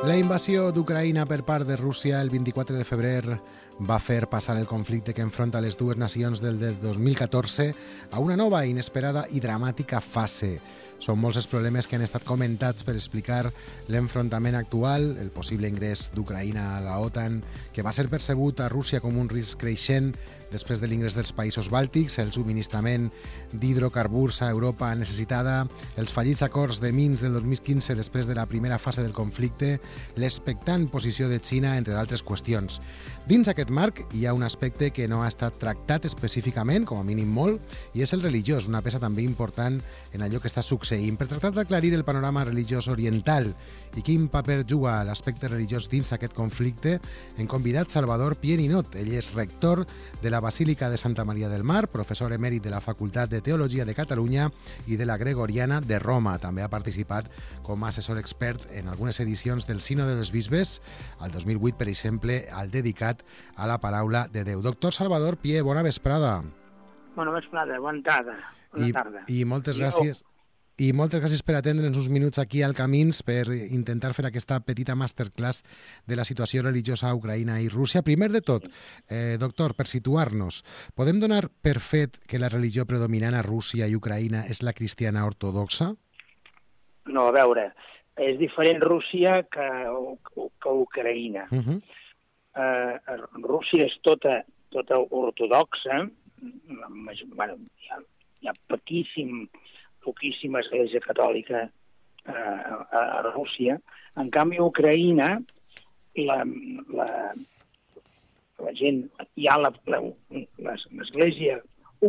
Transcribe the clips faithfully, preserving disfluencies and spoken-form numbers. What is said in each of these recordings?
La invasió d'Ucraïna per part de Rússia el vint-i-quatre de febrer va fer passar el conflicte que enfronta les dues nacions del dos mil catorze a una nova, inesperada i dramàtica fase. Són molts els problemes que han estat comentats per explicar l'enfrontament actual, el possible ingrés d'Ucraïna a la OTAN, que va ser percebut a Rússia com un risc creixent després de l'ingrés dels països bàltics, el subministrament d'hidrocarburs a Europa necessitada, els fallits acords de Minsk del dos mil quinze després de la primera fase del conflicte, l'expectant posició de Xina, entre d'altres qüestions. Dins aquest marc hi ha un aspecte que no ha estat tractat específicament, com a mínim molt, i és el religiós, una peça també important en allò que està succeint. Per tractar d'aclarir el panorama religiós oriental i quin paper juga l'aspecte religiós dins aquest conflicte, hem convidat Salvador Pierinot. Ell és rector de la Basílica de Santa Maria del Mar, professor emèrit de la Facultat de Teologia de Catalunya i de la Gregoriana de Roma. També ha participat com a assessor expert en algunes edicions del Sínode dels Bisbes, al dos mil vuit, per exemple, al dedicat a la paraula de Déu. Doctor Salvador Pier, bona vesprada. Bona vesprada, bona tarda. Bona I, tarda. I moltes gràcies. I moltes gràcies per atendre'ns uns minuts aquí al Camins per intentar fer aquesta petita masterclass de la situació religiosa a Ucraïna i Rússia. Primer de tot, eh, doctor, per situar-nos, podem donar per fet que la religió predominant a Rússia i Ucraïna és la cristiana ortodoxa? No, a veure, és diferent Rússia que, que Ucraïna. Uh -huh. uh, Rússia és tota, tota ortodoxa. Bueno, hi ha, hi ha poquíssim, poquíssima església catòlica uh, a, a Rússia. En canvi, a Ucraïna, la, la, la gent, hi ha l'església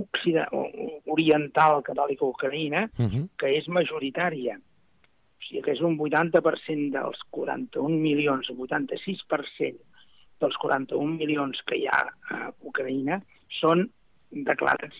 oriental catòlica ucraïna, uh -huh. que és majoritària. O sigui que és un vuitanta per cent dels quaranta-un milions, un vuitanta-sis per cent dels quaranta-un milions que hi ha a Ucraïna són declarats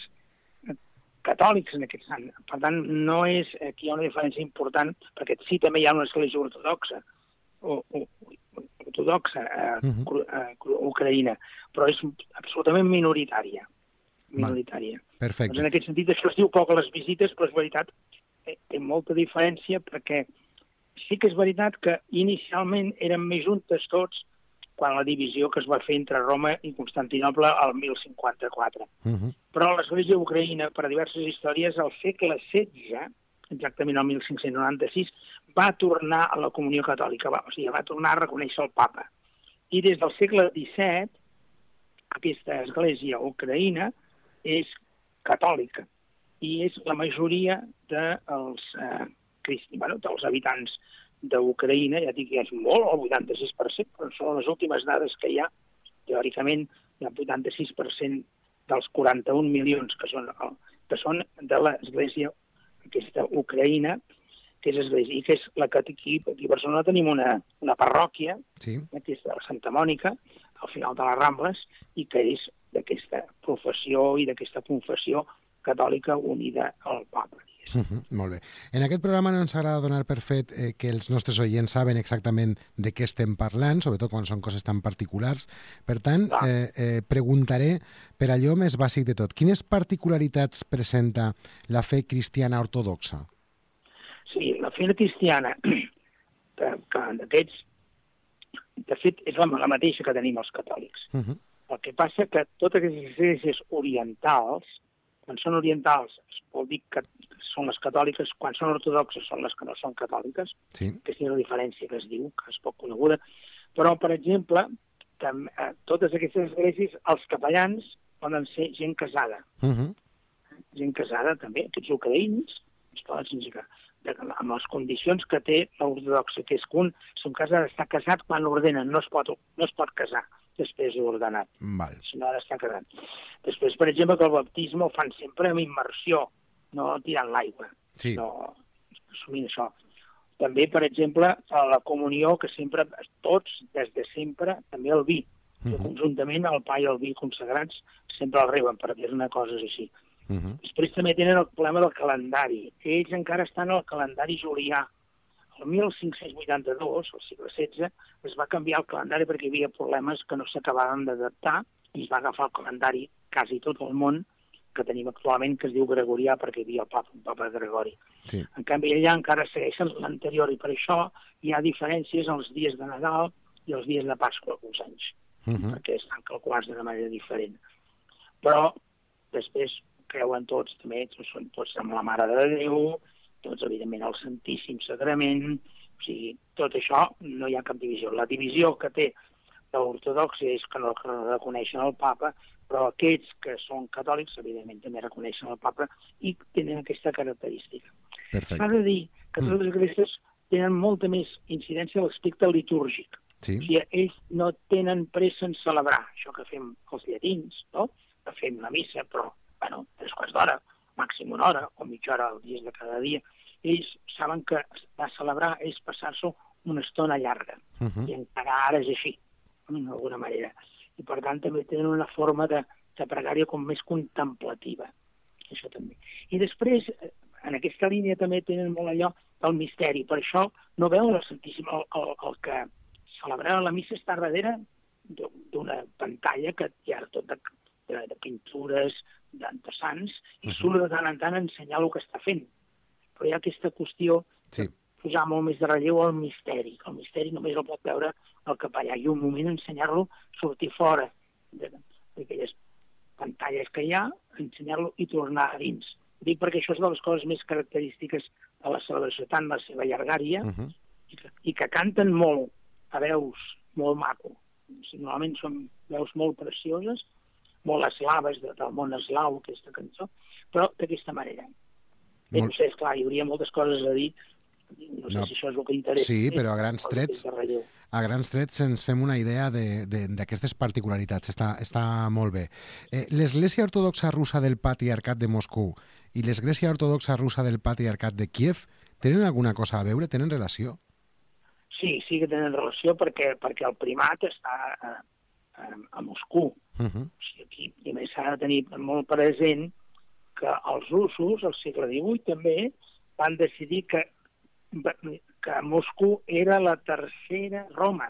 catòlics en aquest sant. Per tant, no és, aquí hi ha una diferència important, perquè sí, també hi ha una església ortodoxa, o, o, ortodoxa a, uh-huh. a, a Ucraïna, però és absolutament minoritària. minoritària. Perfecte. Doncs en aquest sentit, això es diu poc a les visites, però és veritat, té molta diferència, perquè sí que és veritat que inicialment eren més juntes tots quan la divisió que es va fer entre Roma i Constantinoble al mil cinquanta-quatre. Uh-huh. Però l'església ucraïna, per diverses històries, al segle setze, exactament el mil cinc-cents noranta-sis, va tornar a la comunió catòlica, va, o sigui, va tornar a reconèixer el papa. I des del segle disset, aquesta església ucraïna és catòlica i és la majoria dels, eh, cristi, bueno, dels habitants d'Ucraïna, ja dic que és molt, el vuitanta-sis per cent, però són les últimes dades que hi ha. Teòricament, hi ha el vuitanta-sis per cent dels quaranta-un milions que són, que són de l'església aquesta Ucraïna, que és església, i que és la que aquí, aquí a Barcelona tenim una, una parròquia, sí. que és de la Santa Mònica, al final de les Rambles, i que és d'aquesta professió i d'aquesta confessió catòlica unida al Papa. Uh -huh, molt bé. En aquest programa no ens agrada donar per fet eh, que els nostres oients saben exactament de què estem parlant, sobretot quan són coses tan particulars. Per tant, eh, eh, preguntaré per allò més bàsic de tot. Quines particularitats presenta la fe cristiana ortodoxa? Sí, la fe cristiana, que, que d'aquests, de fet, és la, la mateixa que tenim els catòlics. Uh -huh. El que passa que totes aquestes esglésies orientals, quan són orientals, vol dir que són les catòliques, quan són ortodoxes són les que no són catòliques, sí. Aquesta és la diferència que es diu, que és poc coneguda. Però, per exemple, tam, eh, totes aquestes esglésies, els capellans poden ser gent casada. Uh -huh. Gent casada, també, tots ucraïns, es poden significar, amb les condicions que té l'ortodoxa, que és que un, si un cas ha d'estar casat quan l'ordenen, no es pot, no es pot casar després d'ordenat, si no ha d'estar casat. Després, per exemple, que el baptisme el fan sempre amb immersió, no tirant l'aigua, sí. no assumint això. També, per exemple, la comunió, que sempre, tots, des de sempre, també el vi. Uh-huh. Conjuntament, el pa i el vi consagrats sempre el reben, perquè és una cosa així. Uh-huh. Després també tenen el problema del calendari. Ells encara estan al calendari julià. El mil cinc-cents vuitanta-dos, al segle setze, es va canviar el calendari perquè hi havia problemes que no s'acabaven d'adaptar i es va agafar el calendari quasi tot el món que tenim actualment, que es diu gregorià, perquè hi havia el papa, un papa Gregori. Sí. En canvi, allà encara segueixen l'anterior, i per això hi ha diferències en els dies de Nadal i els dies de Pasqua, alguns anys, uh -huh. perquè estan calculats d'una manera diferent. Però després creuen tots, també, tots són tots amb la Mare de Déu, tots, evidentment, el Santíssim Sagrament, o sigui, tot això no hi ha cap divisió. La divisió que té l'ortodoxia és que no reconeixen el papa, però aquests que són catòlics, evidentment, també reconeixen el papa i tenen aquesta característica. S'ha de dir que totes les esglésies tenen molta més incidència a l'aspecte litúrgic. Sí. O sigui, ells no tenen pressa en celebrar això que fem els llatins, no? Que fem la missa, però, bueno, tres quarts d'hora, màxim una hora, o mitja hora al dia de cada dia. Ells saben que va celebrar és passar-s'ho una estona llarga. Uh -huh. I encara ara és així, d'alguna manera. I, per tant, també tenen una forma de, de pregària com més contemplativa. Això també. I després, en aquesta línia també tenen molt allò del misteri. Per això no veuen el Santíssim. El, el, el que celebrarà la missa està darrere d'una pantalla que hi ha tot de, de, de pintures, de, de sants, i uh -huh. surt de tant en tant a ensenyar el que està fent. Però hi ha aquesta qüestió sí. de posar molt més de relleu al misteri. El misteri només el pot veure el capellà, i un moment ensenyar-lo, sortir fora d'aquelles pantalles que hi ha, ensenyar-lo i tornar a dins. Dic perquè això és de les coses més característiques de la celebració, tant la seva llargària, uh -huh. i, que, i que canten molt, a veus molt maco. O sigui, normalment són veus molt precioses, molt eslaves, de, del món eslau, aquesta cançó, però d'aquesta manera. Bé, molt... no sé, esclar, hi hauria moltes coses a dir, no sé no. si això és el que interessa. Sí, però a grans trets, a grans trets ens fem una idea d'aquestes particularitats. Està, està molt bé. Eh, L'Església Ortodoxa Russa del Patriarcat de Moscou i l'Església Ortodoxa Russa del Patriarcat de Kiev tenen alguna cosa a veure? Tenen relació? Sí, sí que tenen relació perquè, perquè el primat està a, a, a Moscou. Uh -huh. O sigui, aquí, i a més s'ha de tenir molt present que els russos, al segle divuit també, van decidir que que Moscou era la tercera Roma.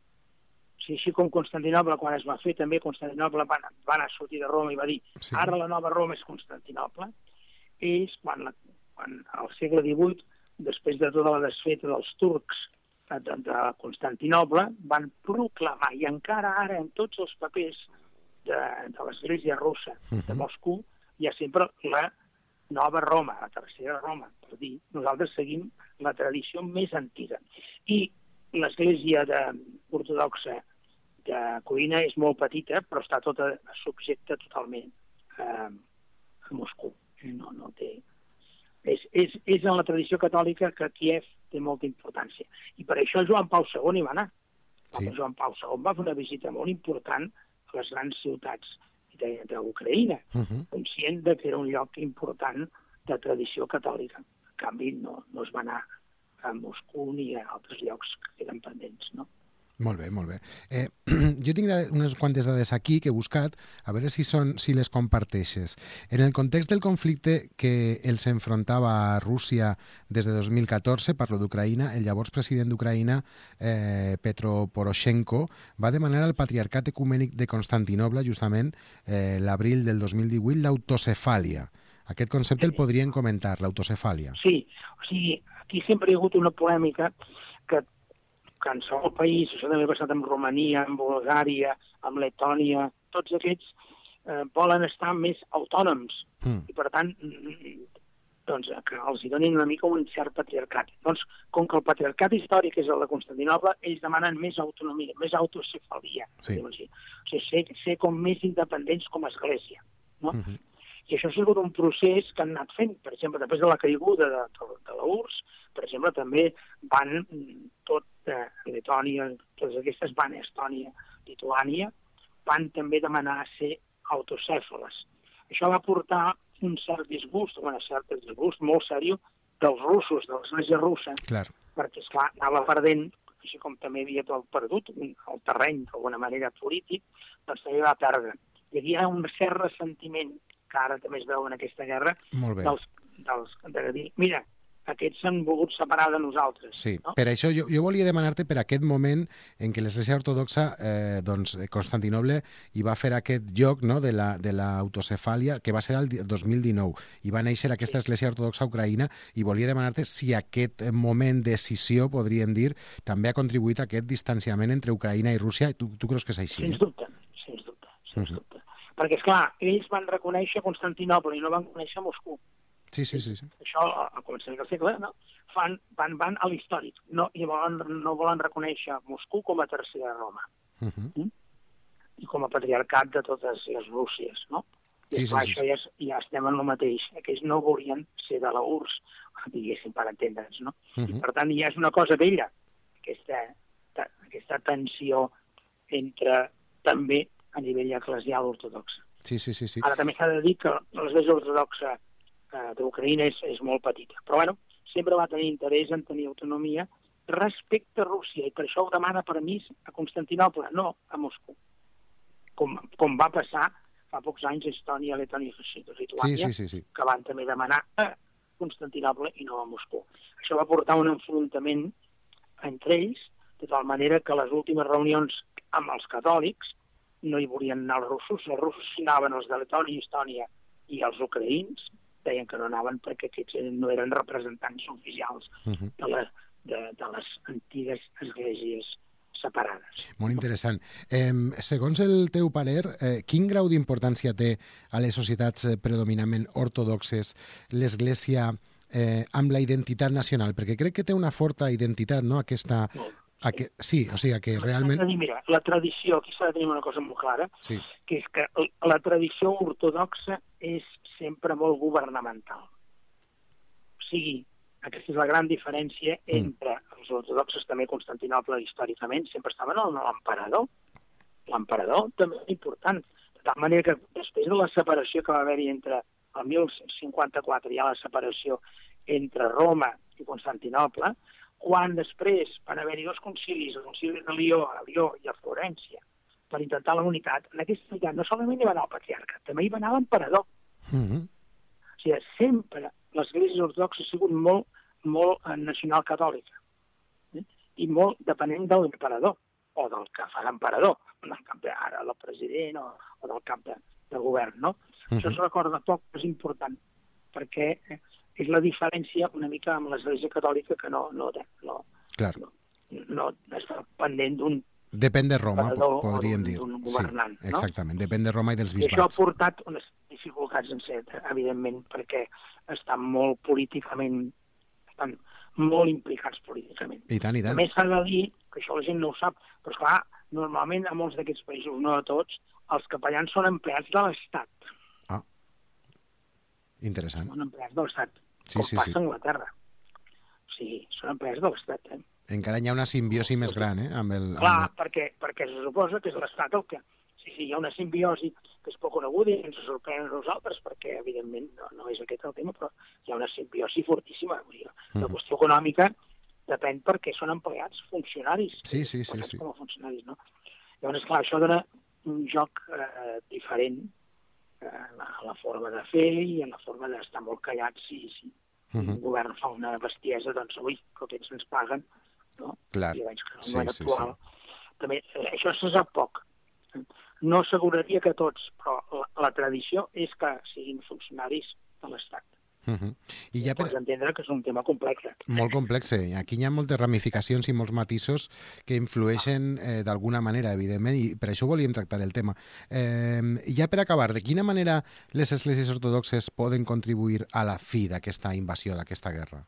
O sigui, així com Constantinoble, quan es va fer, també Constantinoble va, va anar a sortir de Roma i va dir sí. ara la nova Roma és Constantinoble. Ells, quan, la, quan al segle divuit, després de tota la desfeta dels turcs de, de, de Constantinoble, van proclamar, i encara ara en tots els papers de, de l'Església russa uh-huh. de Moscou, hi ha sempre la nova Roma, la tercera Roma, per dir, nosaltres seguim la tradició més antiga. I l'Església ortodoxa de Coïna és molt petita, però està tota subjecta totalment a, a Moscou. No, no té... És, és, és en la tradició catòlica que Kiev té molta importància. I per això Joan Pau segon hi va anar. Sí. Joan Pau segon va fer una visita molt important a les grans ciutats d'Ucraïna, uh-huh. conscient de que era un lloc important de tradició catòlica. En canvi, no, no es va anar a Moscou ni a altres llocs que eren pendents, no? Molt bé, molt bé. Eh, jo tinc unes quantes dades aquí que he buscat, a veure si, són, si les comparteixes. En el context del conflicte que els enfrontava a Rússia des de dos mil catorze, parlo d'Ucraïna, el llavors president d'Ucraïna, eh, Petro Poroshenko, va demanar al Patriarcat Ecumènic de Constantinoble, justament, eh, l'abril del dos mil divuit, l'autocefàlia. Aquest concepte el podrien comentar, l'autocefàlia. Sí, o sigui, aquí sempre hi ha hagut una polèmica que que en segon país, això també ha passat amb Romania, amb Bulgària, amb Letònia, tots aquests eh, volen estar més autònoms mm. i, per tant, doncs, que els hi donin una mica un cert patriarcat. Doncs, com que el patriarcat històric és el de Constantinoble, ells demanen més autonomia, més autocefalia. Sí. O sigui, ser, ser com més independents com a església. No? Mm-hmm. I això ha sigut un procés que han anat fent. Per exemple, després de la caiguda de, de, de la U R S S, per exemple, també van tot de Letònia, totes aquestes van a Estònia, Lituània, van també demanar ser autocèfales. Això va portar un cert disgust, un cert disgust molt seriós dels russos, de l'Església russa, clar. Perquè, esclar, anava perdent, així com també havia perdut el terreny, d'alguna manera, polític, doncs també va perdre. Hi havia un cert ressentiment, que ara també es veu en aquesta guerra, dels, dels, de dir, mira, aquests s'han volgut separar de nosaltres. Sí, no? per això jo, jo volia demanar-te per aquest moment en què l'Església Ortodoxa, eh, doncs, Constantinoble, hi va fer aquest joc, no?, de la, de l'autocefàlia, que va ser el dos mil dinou, i va néixer aquesta Església Ortodoxa a Ucraïna, i volia demanar-te si aquest moment de decisió, podríem dir, també ha contribuït a aquest distanciament entre Ucraïna i Rússia. Tu, tu creus que és així? Sens Eh? dubte, sens dubte, sens dubte. Uh -huh. Perquè, esclar, ells van reconèixer Constantinoble i no van conèixer Moscou. Sí, sí, sí. sí. Això, al començament del segle, no? Fan, van, van a l'històric, no, i volen, no volen reconèixer Moscou com a tercera Roma, uh -huh. mm? i com a patriarcat de totes les Rússies, no? I sí, clar, sí, això sí. ja, és, ja estem en el mateix, que ells no volien ser de la U R S S, diguéssim, per entendre'ns, no? Uh -huh. I per tant ja és una cosa vella, aquesta, ta, aquesta tensió entre, també, a nivell eclesial ortodox. Sí, sí, sí, sí. Ara també s'ha de dir que l'Església Ortodoxa d'Ucraïna és, és molt petita. Però, bueno, sempre va tenir interès en tenir autonomia respecte a Rússia, i per això ho demana permís a Constantinople, no a Moscou. Com, com va passar fa pocs anys a Estònia, Letònia i Lituània, sí, sí, sí, sí. que van també demanar a Constantinople i no a Moscou. Això va portar un enfrontament entre ells, de tal manera que les últimes reunions amb els catòlics no hi volien anar els russos, els russos hi anaven, els de Letònia i Estònia, i els ucraïns deien que no anaven perquè aquests no eren representants oficials uh -huh. de, la, de, de les antigues esglésies separades. Molt interessant. Eh, segons el teu parer, eh, quin grau d'importància té a les societats eh, predominantment ortodoxes l'Església eh, amb la identitat nacional? Perquè crec que té una forta identitat, no?, aquesta... Molt. A que, sí, o sigui, que realment... Dir, mira, la tradició, aquí s'ha de tenir una cosa molt clara, sí. que és que la tradició ortodoxa és sempre molt governamental. O sigui, aquesta és la gran diferència entre mm. els ortodoxes, també Constantinople històricament, sempre estaven en l'emperador. L'emperador també és important. De tal manera que després de la separació que va haver-hi entre el mil cinquanta-quatre, hi ha la separació entre Roma i Constantinople, quan després van haver-hi dos concilis, el concili de Lió, a Lió i a Florència, per intentar la unitat, en aquesta unitat no solament hi va anar el patriarca, també hi va anar l'emperador. Mm -hmm. O sigui, sempre l'Església Ortodoxa ha sigut molt, molt nacional catòlica, eh? i molt dependent de l'emperador, o del que fa l'emperador, del cap ara el president, o, o del cap de, de govern, no? Mm -hmm. Això es recorda poc, és important, perquè... Eh, és la diferència una mica amb l'Església Catòlica, que no, no, no, Clar. no, no està pendent d'un... Depèn de Roma, podríem dir. D'un governant, sí, exactament, no? Depèn de Roma i dels bisbats. I això ha portat unes dificultats en set, evidentment, perquè estan molt políticament, estan molt implicats políticament. I tant, i tant. A més, s'ha de dir, que això la gent no ho sap, però esclar, normalment a molts d'aquests països, no a tots, els capellans són empleats de l'Estat. Ah, interessant. Són empleats de l'Estat. Sí, com sí, passa sí. a Anglaterra. O sigui, són empreses de l'Estat, eh? Encara hi ha una simbiosi més gran, eh? Amb el, Clar, amb el... perquè, perquè se suposa que és l'Estat el que... Sí, sí, hi ha una simbiosi que és poc coneguda i ens sorprèn a nosaltres, perquè, evidentment, no, no és aquest el tema, però hi ha una simbiosi fortíssima. Vull dir, la uh-huh. qüestió econòmica depèn perquè són empleats funcionaris. Sí, sí, sí. sí. Com a funcionaris, no? Llavors, clar, això dona un joc eh, diferent en la, la forma de fer i en la forma d'estar molt callats si, si uh-huh. el govern fa una bestiesa, doncs avui que aquests ens paguen, no? Clar, I veig que el sí, govern sí, actual... sí. També, eh, això se sap poc. No asseguraria que tots, però la, la tradició és que siguin funcionaris de l'Estat. Uh-huh. I ja per... Pots entendre que és un tema complex. Molt complex. Aquí hi ha moltes ramificacions i molts matisos que influeixen eh, d'alguna manera, evidentment, i per això volíem tractar el tema. Eh, ja per acabar, de quina manera les esglésies ortodoxes poden contribuir a la fi d'aquesta invasió, d'aquesta guerra?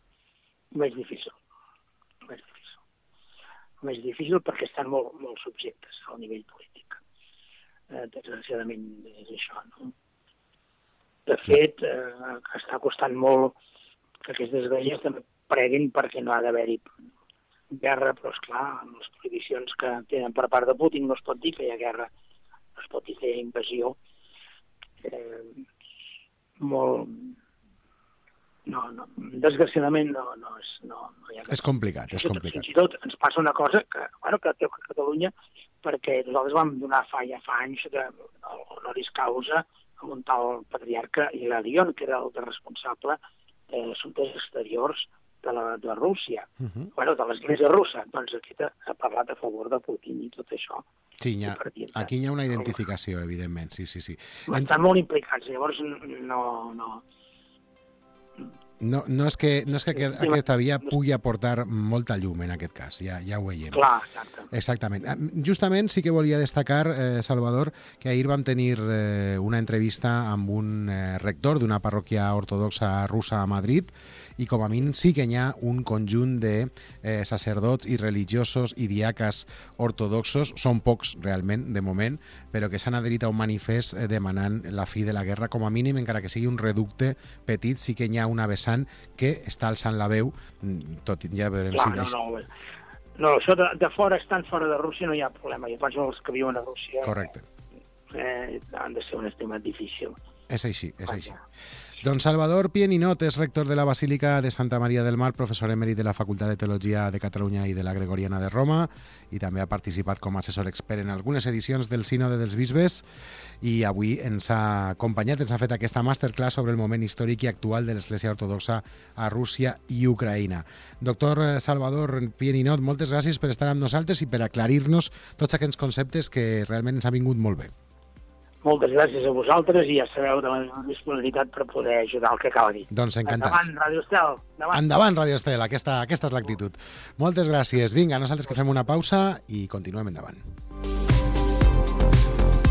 Més difícil. Més difícil. Més difícil perquè estan molt, molt subjectes al nivell polític. Eh, desgraciadament és això, no? De fet, eh, està costant molt que aquestes esglésies també preguin perquè no ha d'haver-hi guerra, però esclar, amb les prohibicions que tenen per part de Putin no es pot dir que hi ha guerra, no es pot dir que hi ha invasió. Eh, molt... No, no, desgraciadament no, no, és, no, no hi ha És complicat, és complicat. Fins i tot ens passa una cosa que, bueno, que té a Catalunya, perquè nosaltres vam donar fa ja fa anys de honoris causa a un tal patriarca Hilarion, que era el responsable eh, assumptes exteriors de, la, de Rússia, uh Mhm. -huh. bueno, de l'Església russa. Doncs aquest ha, ha parlat a favor de Putin i tot això. Sí, ha, aquí hi ha una identificació, evidentment, sí, sí, sí. Estan molt implicats, llavors no... no... No, no és que, no és que aquest, aquesta via pugui aportar molta llum en aquest cas, ja, ja ho veiem. Clar, exacte. Exactament. Justament sí que volia destacar, eh, Salvador, que ahir vam tenir eh, una entrevista amb un eh, rector d'una parròquia ortodoxa russa a Madrid i com a mínim sí que hi ha un conjunt de eh, sacerdots i religiosos i diaques ortodoxos, són pocs realment de moment, però que s'han adherit a un manifest eh, demanant la fi de la guerra, com a mínim, encara que sigui un reducte petit, sí que hi ha una vessant que està alçant la veu, tot i ja veurem Clar, si... no, Deix... no, no, això de, de fora, estant fora de Rússia no hi ha problema, jo penso que els que viuen a Rússia Correcte. Eh, han de ser un estima difícil. És així, és així. Don Salvador Pieninot és rector de la Basílica de Santa Maria del Mar, professor emèrit de la Facultat de Teologia de Catalunya i de la Gregoriana de Roma, i també ha participat com a assessor expert en algunes edicions del Sínode dels Bisbes, i avui ens ha acompanyat, ens ha fet aquesta masterclass sobre el moment històric i actual de l'Església Ortodoxa a Rússia i Ucraïna. Doctor Salvador Pieninot, moltes gràcies per estar amb nosaltres i per aclarir-nos tots aquests conceptes que realment ens ha vingut molt bé. Moltes gràcies a vosaltres i ja sabeu de la meva disponibilitat per poder ajudar el que calgui. Doncs encantats. Endavant, Radio Estel. Endavant, Endavant Radio Estel, aquesta, aquesta és l'actitud. Moltes gràcies. Vinga, nosaltres que fem una pausa i continuem endavant.